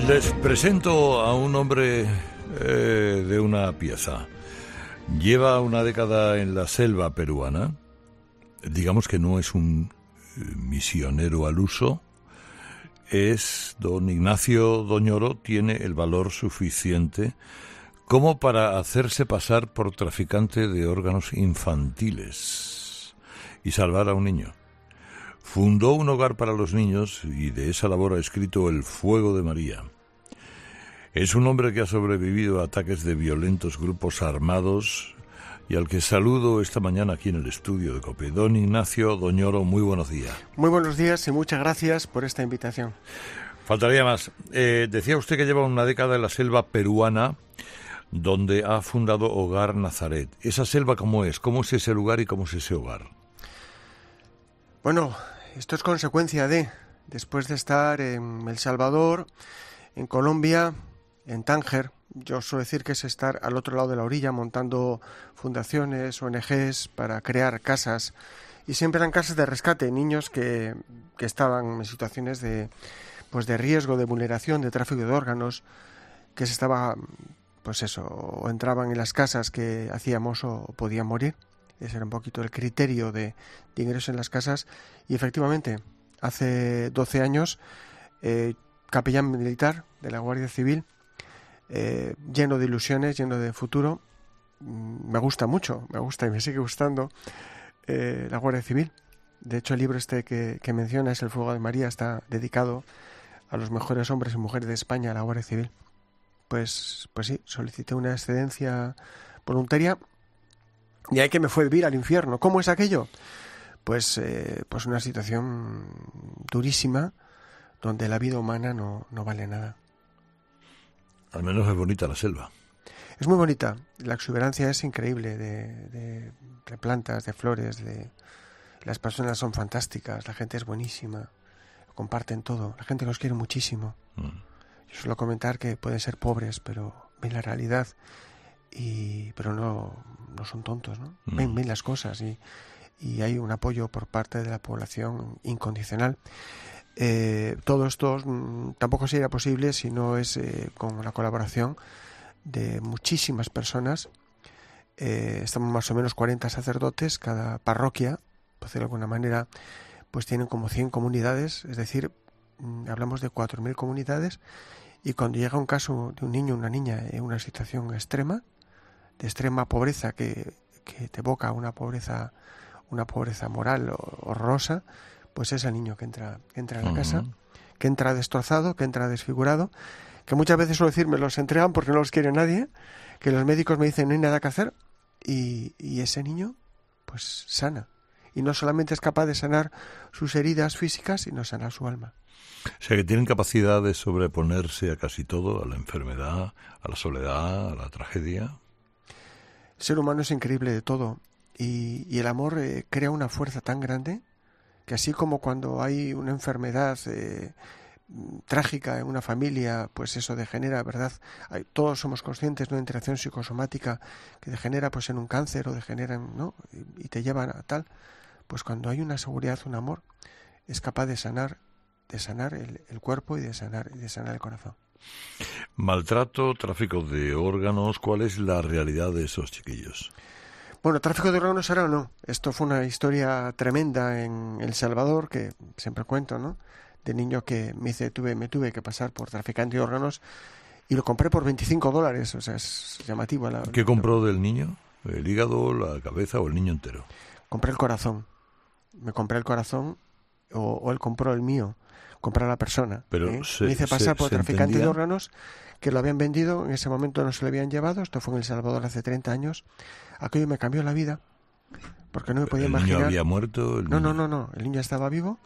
Les presento a un hombre de una pieza. Lleva una década en la selva peruana. Digamos que no es un misionero al uso. Es don Ignacio Doñoro, tiene el valor suficiente como para hacerse pasar por traficante de órganos infantiles y salvar a un niño. Fundó un hogar para los niños y de esa labor ha escrito El Fuego de María. Es un hombre que ha sobrevivido a ataques de violentos grupos armados y al que saludo esta mañana aquí en el estudio de COPE. Don Ignacio Doñoro, muy buenos días. Muy buenos días y muchas gracias por esta invitación. Faltaría más. Decía usted que lleva una década en la selva peruana, donde ha fundado Hogar Nazaret. ¿Esa selva cómo es? ¿Cómo es ese lugar y cómo es ese hogar? Bueno, esto es consecuencia después de estar en El Salvador, en Colombia, en Tánger. Yo suelo decir que es estar al otro lado de la orilla montando fundaciones, ONGs para crear casas. Y siempre eran casas de rescate, niños que estaban en situaciones de riesgo, de vulneración, de tráfico de órganos, que se estaba, o entraban en las casas que hacíamos o podían morir. Ese era un poquito el criterio de ingreso en las casas. Y efectivamente, hace 12 años, capellán militar de la Guardia Civil, lleno de ilusiones, lleno de futuro. Me gusta y me sigue gustando la Guardia Civil. De hecho, el libro que mencionas, El Fuego de María, está dedicado a los mejores hombres y mujeres de España, a la Guardia Civil. Pues sí, solicité una excedencia voluntaria y ahí que me fue vivir al infierno. ¿Cómo es aquello? Pues una situación durísima donde la vida humana no vale nada. Al menos es bonita la selva. Es muy bonita. La exuberancia es increíble de plantas, de flores, las personas son fantásticas, la gente es buenísima, comparten todo, la gente los quiere muchísimo. Yo suelo comentar que pueden ser pobres, pero ven la realidad pero no son tontos, ¿no? Ven las cosas y hay un apoyo por parte de la población incondicional. Todo esto tampoco sería posible si no es con la colaboración de muchísimas personas. Estamos más o menos 40 sacerdotes, cada parroquia, por decirlo de alguna manera, pues tienen como 100 comunidades, es decir, hablamos de 4.000 comunidades, y cuando llega un caso de un niño o una niña en una situación extrema, de extrema pobreza que te evoca una pobreza moral horrorosa, pues es el niño que entra en la casa, que entra destrozado, que entra desfigurado, que muchas veces suelo decir me los entregan porque no los quiere nadie, que los médicos me dicen no hay nada que hacer, y ese niño pues sana, y no solamente es capaz de sanar sus heridas físicas, sino sanar su alma. O sea que tienen capacidad de sobreponerse a casi todo, a la enfermedad, a la soledad, a la tragedia. El ser humano es increíble de todo y el amor crea una fuerza tan grande que así como cuando hay una enfermedad trágica en una familia, pues eso degenera, ¿verdad? Todos somos conscientes de una interacción psicosomática que degenera pues en un cáncer o degenera, ¿no? Y te llevan a tal. Pues cuando hay una seguridad, un amor, es capaz de sanar el cuerpo y de sanar el corazón. Maltrato, tráfico de órganos, ¿cuál es la realidad de esos chiquillos? Bueno, tráfico de órganos ahora no. Esto fue una historia tremenda en El Salvador, que siempre cuento, ¿no? De niño que me tuve que pasar por traficante de órganos y lo compré por $25, o sea, es llamativo. ¿Qué compró del niño? ¿El hígado, la cabeza o el niño entero? Compré el corazón. Me compré el corazón o él compró el mío. Comprar a la persona. Pero me hice pasar por traficante de órganos que lo habían vendido, en ese momento no se lo habían llevado, esto fue en El Salvador hace 30 años. Aquello me cambió la vida, porque no me podía imaginar. ¿El niño había muerto? No, el niño estaba vivo.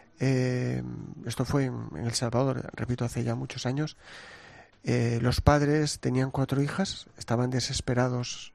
Esto fue en El Salvador, repito, hace ya muchos años. Los padres tenían 4 hijas, estaban desesperados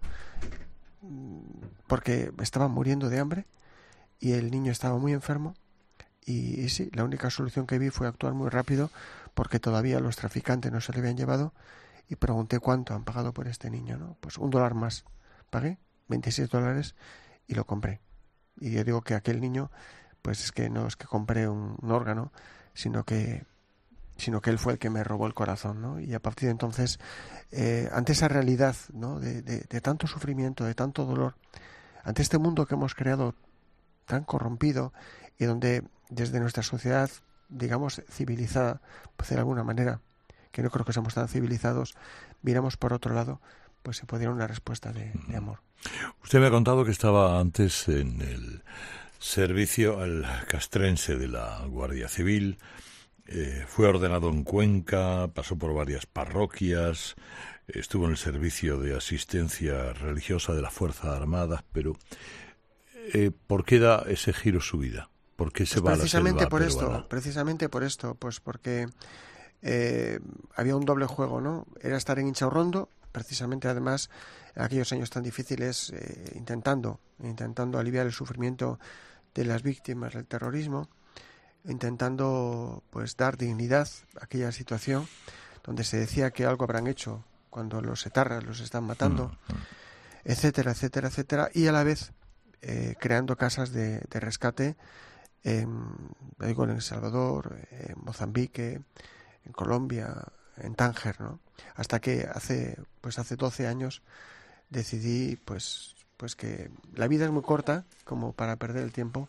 porque estaban muriendo de hambre y el niño estaba muy enfermo. Y sí, la única solución que vi fue actuar muy rápido porque todavía los traficantes no se lo habían llevado y pregunté cuánto han pagado por este niño, ¿no? Pues $1 más. Pagué $26 y lo compré. Y yo digo que aquel niño, pues es que no es que compré un órgano, sino que sino que él fue el que me robó el corazón, ¿no? Y a partir de entonces, ante esa realidad, ¿no? de tanto sufrimiento, de tanto dolor, ante este mundo que hemos creado tan corrompido y donde desde nuestra sociedad, digamos, civilizada, pues de alguna manera, que no creo que seamos tan civilizados, miramos por otro lado, pues se puede dar una respuesta de amor. Usted me ha contado que estaba antes en el servicio al castrense de la Guardia Civil, fue ordenado en Cuenca, pasó por varias parroquias, estuvo en el servicio de asistencia religiosa de la Fuerza Armada, pero ¿por qué da ese giro su vida? ¿Por qué se va a la selva peruana? Precisamente por esto, pues porque había un doble juego, ¿no? Era estar en Inchaurrondo, precisamente además en aquellos años tan difíciles, intentando aliviar el sufrimiento de las víctimas del terrorismo, intentando pues dar dignidad a aquella situación donde se decía que algo habrán hecho cuando los etarras los están matando, etcétera, etcétera, etcétera, y a la vez creando casas de rescate en El Salvador, en Mozambique, en Colombia, en Tánger, ¿no? Hasta que hace 12 años decidí pues que la vida es muy corta como para perder el tiempo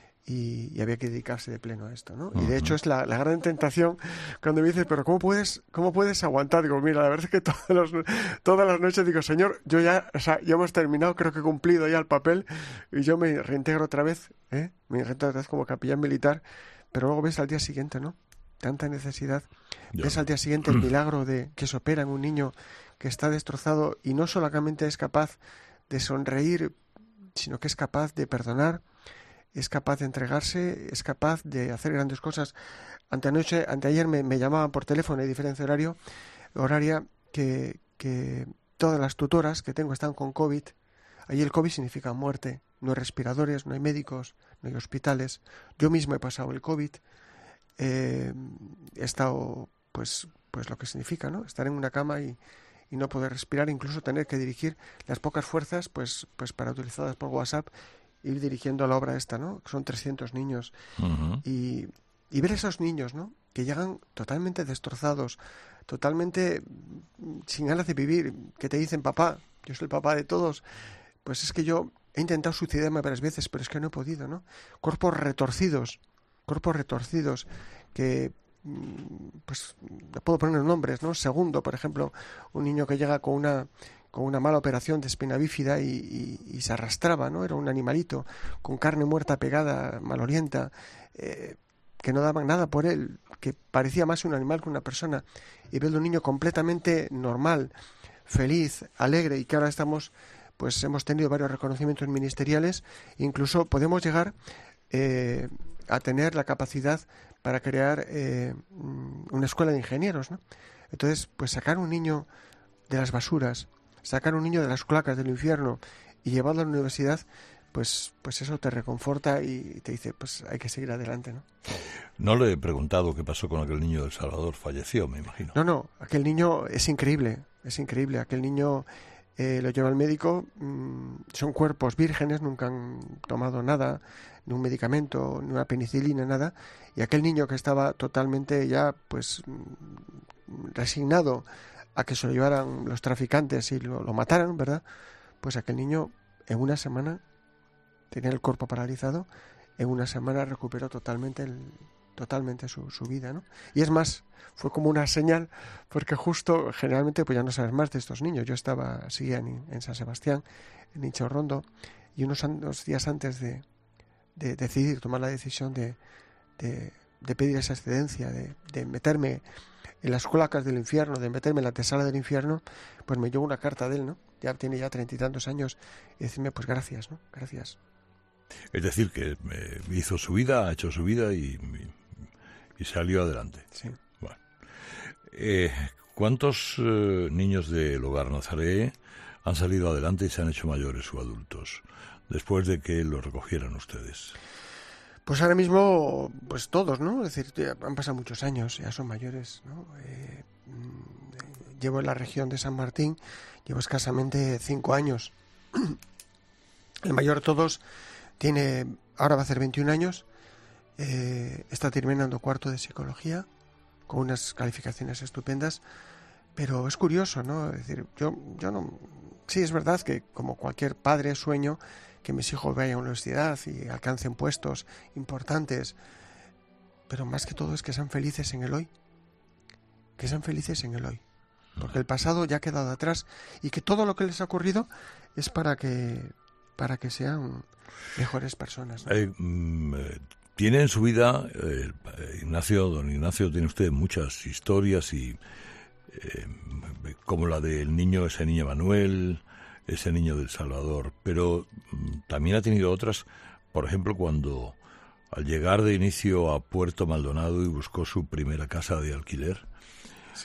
y había que dedicarse de pleno a esto, ¿no? Y de hecho es la gran tentación cuando me dices, pero ¿cómo puedes aguantar? Digo, mira, la verdad es que todas las noches digo, Señor, yo ya hemos terminado, creo que he cumplido ya el papel y yo me reintegro otra vez, como capellán militar, pero luego ves al día siguiente, ¿no? Tanta necesidad. Ves al día siguiente el milagro de que se opera en un niño que está destrozado y no solamente es capaz de sonreír, sino que es capaz de perdonar, es capaz de entregarse, es capaz de hacer grandes cosas. Anteayer me llamaban por teléfono de diferencia horaria que todas las tutoras que tengo están con COVID. Allí el COVID significa muerte. No hay respiradores, no hay médicos, no hay hospitales. Yo mismo he pasado el COVID. He estado, pues lo que significa, ¿no? Estar en una cama y no poder respirar, incluso tener que dirigir las pocas fuerzas, pues para utilizadas por WhatsApp, ir dirigiendo la obra esta, ¿no? Son 300 niños. Y ver a esos niños, ¿no? Que llegan totalmente destrozados, totalmente sin ganas de vivir, que te dicen, papá, yo soy el papá de todos. Pues es que yo he intentado suicidarme varias veces, pero es que no he podido, ¿no? Cuerpos retorcidos que, pues, puedo poner nombres, ¿no? Segundo, por ejemplo, un niño que llega con una mala operación de espina bífida y se arrastraba, ¿no? Era un animalito con carne muerta pegada, malorienta, que no daban nada por él, que parecía más un animal que una persona, y ver un niño completamente normal, feliz, alegre, y que ahora pues hemos tenido varios reconocimientos ministeriales, incluso podemos llegar a tener la capacidad para crear una escuela de ingenieros, ¿no? Entonces, pues sacar un niño de las basuras, sacar un niño de las cloacas del infierno y llevarlo a la universidad, pues eso te reconforta y te dice, pues hay que seguir adelante, ¿no? No le he preguntado qué pasó con aquel niño del Salvador, falleció, me imagino. No, aquel niño es increíble, aquel niño lo lleva el médico, son cuerpos vírgenes, nunca han tomado nada, ni un medicamento, ni una penicilina, nada, y aquel niño que estaba totalmente ya, pues, resignado a que se lo llevaran los traficantes y lo mataran, ¿verdad? Pues aquel niño en una semana tenía el cuerpo paralizado, en una semana recuperó totalmente su vida, ¿no? Y es más, fue como una señal, porque justo, generalmente, pues ya no sabes más de estos niños. Yo seguía en San Sebastián, en Inchaurrondo, y unos días antes de decidir, tomar la decisión de pedir esa excedencia, de meterme en las cloacas del infierno, de meterme en la antesala del infierno, pues me llegó una carta de él, ¿no? Tiene ya 30 y tantos años, y decirme, pues gracias, ¿no? Gracias. Es decir, que hizo su vida, ha hecho su vida y salió adelante. Sí. Bueno. ¿Cuántos niños del Hogar Nazaret han salido adelante y se han hecho mayores o adultos después de que los recogieran ustedes? Pues ahora mismo, pues todos, ¿no? Es decir, ya han pasado muchos años, ya son mayores, ¿no? Llevo en la región de San Martín, llevo escasamente 5 años. El mayor de todos ahora va a hacer 21 años, está terminando cuarto de psicología con unas calificaciones estupendas, pero es curioso, ¿no? Es decir, yo no... Sí, es verdad que como cualquier padre sueño que mis hijos vayan a la universidad y alcancen puestos importantes, pero más que todo es que sean felices en el hoy, que sean felices en el hoy, porque el pasado ya ha quedado atrás y que todo lo que les ha ocurrido es para que sean mejores personas, ¿no? Tiene en su vida, don Ignacio, tiene usted muchas historias y como la del niño, ese niño Manuel, ese niño del Salvador, pero también ha tenido otras, por ejemplo, cuando al llegar de inicio a Puerto Maldonado y buscó su primera casa de alquiler. Sí.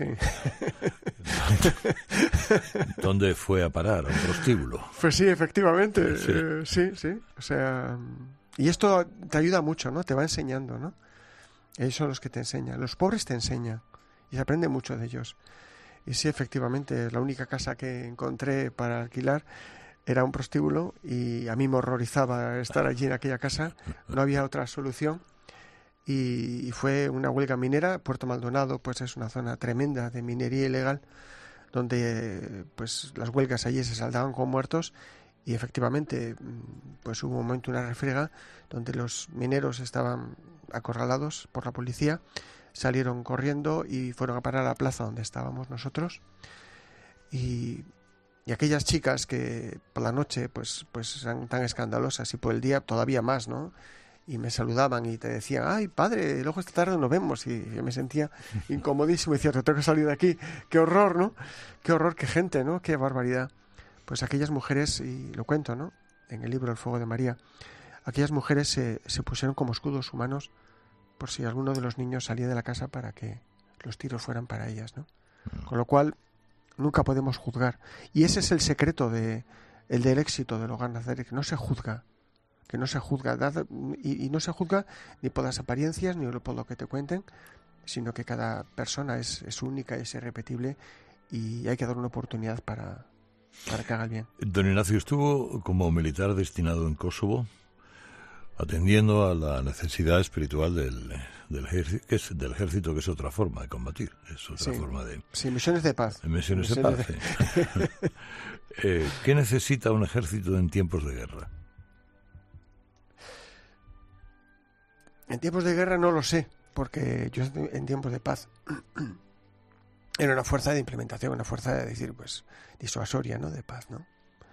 ¿Dónde fue a parar? ¿A un prostíbulo? Pues sí, efectivamente. Sí. Sí. O sea, y esto te ayuda mucho, ¿no? Te va enseñando, ¿no? Ellos son los que te enseñan. Los pobres te enseñan y se aprende mucho de ellos. Y sí, efectivamente, la única casa que encontré para alquilar era un prostíbulo y a mí me horrorizaba estar allí en aquella casa. No había otra solución. Y fue una huelga minera. Puerto Maldonado pues es una zona tremenda de minería ilegal donde pues las huelgas allí se saldaban con muertos y efectivamente pues hubo un momento, una refriega donde los mineros estaban acorralados por la policía, salieron corriendo y fueron a parar a la plaza donde estábamos nosotros y aquellas chicas que por la noche pues eran tan escandalosas y por el día todavía más, ¿no? Y me saludaban y te decían, ay padre, luego esta tarde nos vemos, y yo me sentía incomodísimo y decía, tengo que salir de aquí, qué horror, ¿no? Qué horror, qué gente, ¿no? Qué barbaridad. Pues aquellas mujeres, y lo cuento, ¿no? En el libro El fuego de María, aquellas mujeres se pusieron como escudos humanos por si alguno de los niños salía de la casa para que los tiros fueran para ellas, ¿no? Con lo cual nunca podemos juzgar, y ese es el secreto del éxito del Hogar Nazaret, que no se juzga, y no se juzga ni por las apariencias ni por lo que te cuenten, sino que cada persona es única, es irrepetible y hay que dar una oportunidad para que haga el bien. Don Ignacio estuvo como militar destinado en Kosovo atendiendo a la necesidad espiritual del ejército, que es otra forma de combatir, es otra forma de... Sí, misiones de paz. Misiones de paz, sí. ¿Qué necesita un ejército en tiempos de guerra? En tiempos de guerra no lo sé, porque yo en tiempos de paz era una fuerza de implementación, una fuerza de decir, pues, disuasoria, ¿no? De paz, ¿no?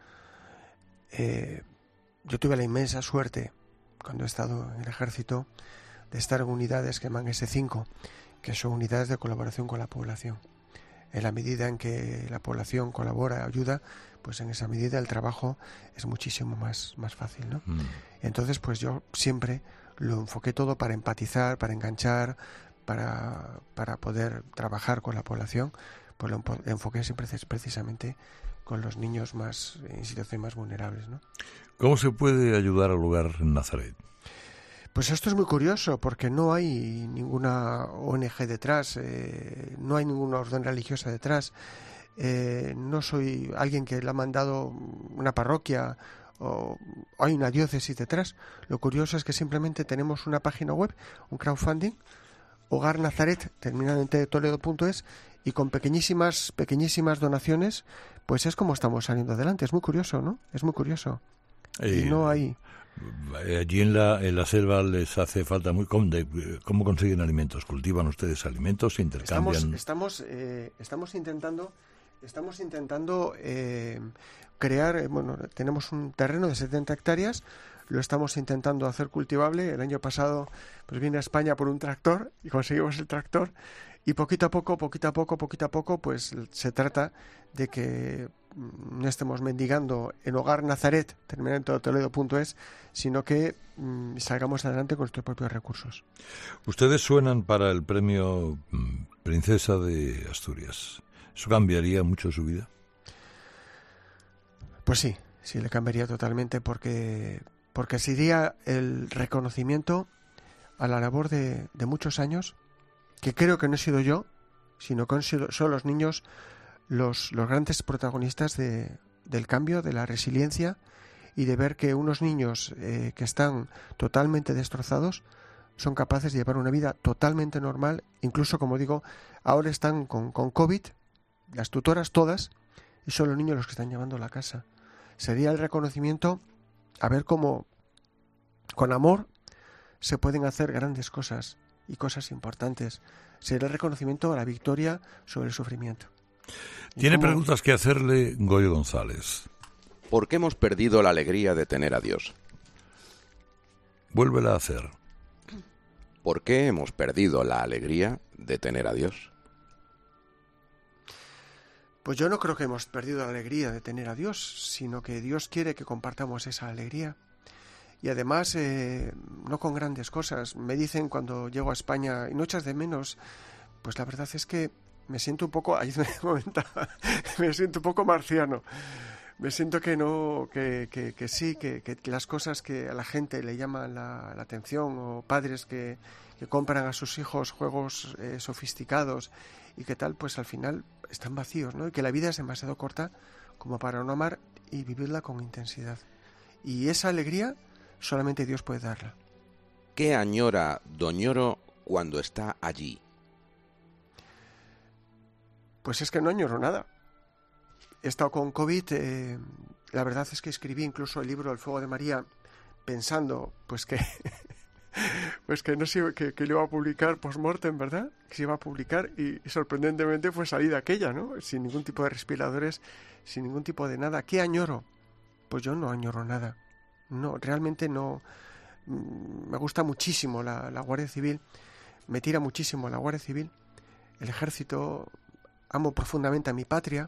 Yo tuve la inmensa suerte, cuando he estado en el ejército, de estar en unidades que llaman S5, que son unidades de colaboración con la población. En la medida en que la población colabora, ayuda, pues en esa medida el trabajo es muchísimo más fácil, ¿no? Entonces, pues yo siempre lo enfoqué todo para empatizar, para enganchar, para poder trabajar con la población, pues lo enfoqué siempre precisamente con los niños más en situaciones más vulnerables, ¿no? ¿Cómo se puede ayudar al Hogar Nazaret? Pues esto es muy curioso porque no hay ninguna ONG detrás, no hay ninguna orden religiosa detrás, no soy alguien que le ha mandado una parroquia o hay una diócesis detrás. Lo curioso es que simplemente tenemos una página web, un crowdfunding, Hogar Nazaret, terminado en toledo.es, y con pequeñísimas donaciones, pues es como estamos saliendo adelante. Es muy curioso, ¿no? Es muy curioso. Y no hay... Allí en la selva les hace falta muy... ¿Cómo consiguen alimentos? ¿Cultivan ustedes alimentos? ¿Se intercambian? Estamos intentando crear... Bueno, tenemos un terreno de 70 hectáreas, lo estamos intentando hacer cultivable. El año pasado pues vine a España por un tractor y conseguimos el tractor, y poquito a poco, pues se trata de que no estemos mendigando en Hogar Nazaret, terminando en toledo.es, sino que salgamos adelante con nuestros propios recursos. Ustedes suenan para el premio Princesa de Asturias. ¿Eso cambiaría mucho su vida? Pues sí, le cambiaría totalmente porque sería el reconocimiento a la labor de muchos años, que creo que no he sido yo, sino que son los niños los grandes protagonistas del cambio, de la resiliencia, y de ver que unos niños que están totalmente destrozados son capaces de llevar una vida totalmente normal, incluso, como digo, ahora están con COVID, las tutoras todas, y son los niños los que están llevando la casa. Sería el reconocimiento a ver cómo con amor se pueden hacer grandes cosas y cosas importantes. Sería el reconocimiento a la victoria sobre el sufrimiento. Tiene preguntas que hacerle Goyo González. ¿Por qué hemos perdido la alegría de tener a Dios? Vuélvela a hacer. ¿Por qué hemos perdido la alegría de tener a Dios? Pues yo no creo que hemos perdido la alegría de tener a Dios, sino que Dios quiere que compartamos esa alegría. Y además, no con grandes cosas. Me dicen cuando llego a España, y no echas de menos, pues la verdad es que me siento un poco, ahí me comentaba, me siento un poco marciano. Me siento que no, que sí, que las cosas que a la gente le llaman la atención, o padres que compran a sus hijos juegos sofisticados y que tal, pues al final están vacíos, ¿no? Y que la vida es demasiado corta como para no amar y vivirla con intensidad. Y esa alegría solamente Dios puede darla. ¿Qué añora Doñoro cuando está allí? Pues es que no añoro nada. He estado con COVID, la verdad es que escribí incluso el libro El fuego de María pensando pues que no sé, que lo iba a publicar post-mortem, ¿verdad? Que se iba a publicar y sorprendentemente fue salida aquella, ¿no? Sin ningún tipo de respiradores, sin ningún tipo de nada. ¿Qué añoro? Pues yo no añoro nada. No, realmente no. Me gusta muchísimo la Guardia Civil, me tira muchísimo la Guardia Civil, el Ejército, amo profundamente a mi patria.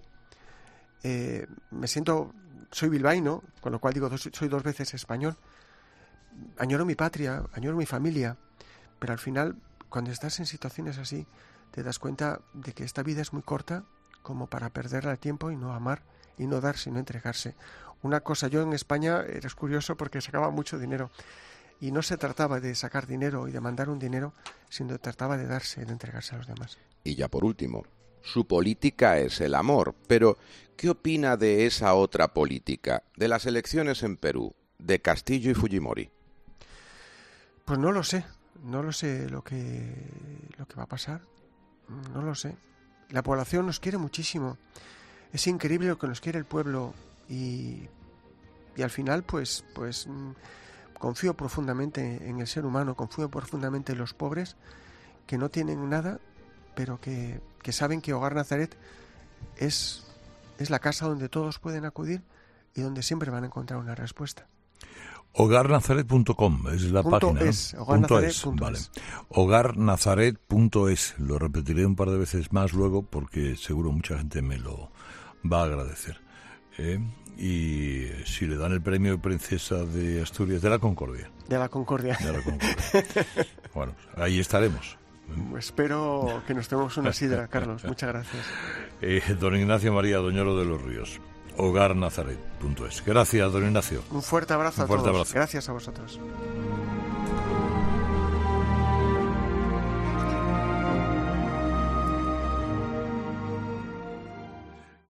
Soy bilbaíno, con lo cual digo, soy 2 veces español. Añoro mi patria, añoro mi familia, pero al final, cuando estás en situaciones así, te das cuenta de que esta vida es muy corta como para perderla el tiempo y no amar, y no dar, sino entregarse. Una cosa, yo en España, eres curioso porque sacaba mucho dinero, y no se trataba de sacar dinero y de mandar un dinero, sino se trataba de darse, de entregarse a los demás. Y ya por último, su política es el amor, pero ¿qué opina de esa otra política, de las elecciones en Perú, de Castillo y Fujimori? Pues no lo sé lo que va a pasar, no lo sé. La población nos quiere muchísimo, es increíble lo que nos quiere el pueblo y al final pues confío profundamente en el ser humano, confío profundamente en los pobres que no tienen nada, pero que saben que Hogar Nazaret es la casa donde todos pueden acudir y donde siempre van a encontrar una respuesta. Hogarnazaret.com es la página. Hogarnazaret.es. Vale. Hogarnazaret.es. Lo repetiré un par de veces más luego porque seguro mucha gente me lo va a agradecer. Y si le dan el premio de Princesa de Asturias, de la Concordia. De la Concordia. Bueno, ahí estaremos. Espero que nos tomemos una sidra, Carlos. Muchas gracias. Don Ignacio María Doñoro de los Ríos. Hogarnazaret.es. Gracias, don Ignacio. Un fuerte abrazo a todos. Gracias a vosotros.